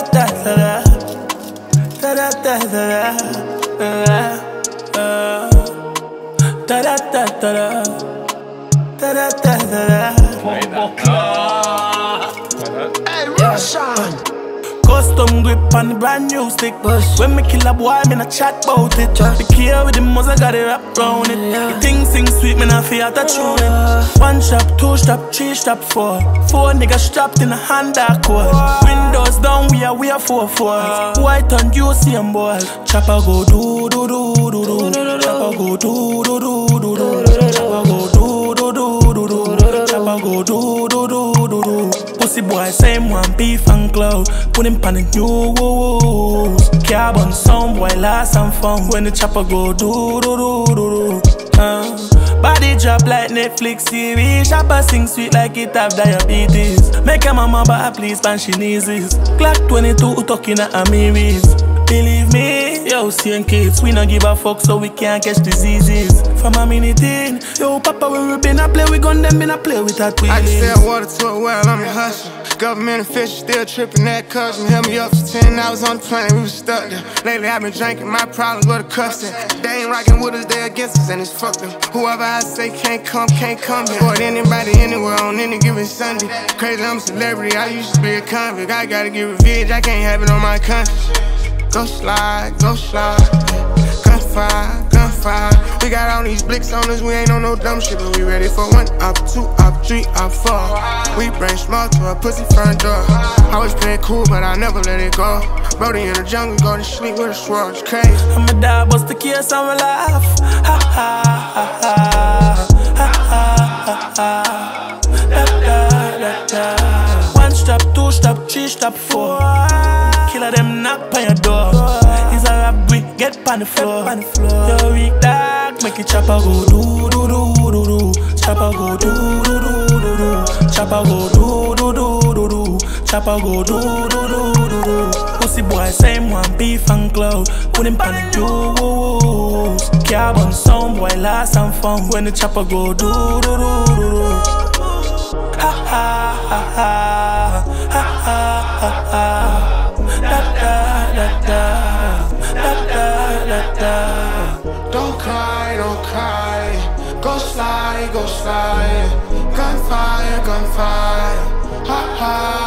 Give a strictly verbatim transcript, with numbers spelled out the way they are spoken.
da da da da da da da da da da da da da da da. Hey, Russian. Custom grip on the brand new stick. Bush. When me kill a boy, me not chat about it. Just. The key with the muzzle got it wrapped round it. Yeah. The thing sing sweet, me not feel to tune it. One strap, two strap, three strap, four. Four niggas strapped in a Honda Accord. Windows down, we are we are four fours. White on you see 'em boy. Chopper go do do do do do. Chopper go do do do do do. Chopper go do do do do do. Chopper go do do do do do. Pussy boy, same one, beef and cloud. Put him on the news. Carbon sound, boy, last and fun. When the chopper go do do do do do. Uh, body drop like Netflix series. Chopper sing sweet like it have diabetes. Make a mama but please pan she knees. Glock twenty-two who talking at Amiris. Believe me, yo, seeing kids, we don't give a fuck so we can't catch diseases. From a minute in, yo, papa, when we been a play, we gon' them been a play with that I can sell water to a well, I'm a hustler. Government officials still tripping that cousin. Held me up for ten hours on the plane, we was stuck there. Lately I've been drinking, my problems go to cussing. They ain't rocking with us, they against us, and it's fucked them. Whoever I say can't come, can't come here. Support anybody anywhere on any given Sunday. Crazy, I'm a celebrity, I used to be a convict. I gotta get revenge, I can't have it on my conscience. Go slide, go slide, gunfire, gunfire. We got all these blicks on us, we ain't on no dumb shit, but we ready for one up, two up, three up, four. We bring small to a pussy front door. Always play it cool, but I never let it go. Brody in the jungle, go to sleep with a swirl, it's crazy. I'm a dog, bust the kiss, I'm a laugh. Ha ha ha ha, ha ha ha ha. Da da da da. One strap, two strap, three strap, four. Killer them knock on your door. He's a rap brick, get on the floor. Yo, weak dog, make it chopper go do do do do do. Chopper go do do do do do. Chopper go do do do do do. Chopper go do do do do do. Pussy boy, same one, beef and cloud. Put him on the news. Carbon sound, boy, last and fun. When the chopper go do do do do do. Ha ha ha ha, ha ha ha ha. Da da da da, da da da da. Don't cry, don't cry. Go slide, go slide. Gunfire, gunfire. Ha ha.